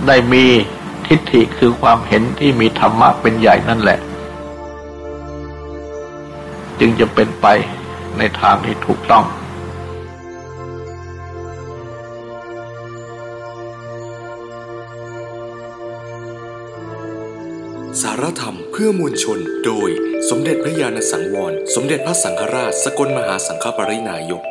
ได้มีทิฏฐิคือความเห็นที่มีธรรมะเป็นใหญ่นั่นแหละจึงจะเป็นไปในทางที่ถูกต้องสารธรรมเพื่อมวลชนโดยสมเด็จพระญาณสังวรสมเด็จพระสังฆราชสกลมหาสังฆปรินายก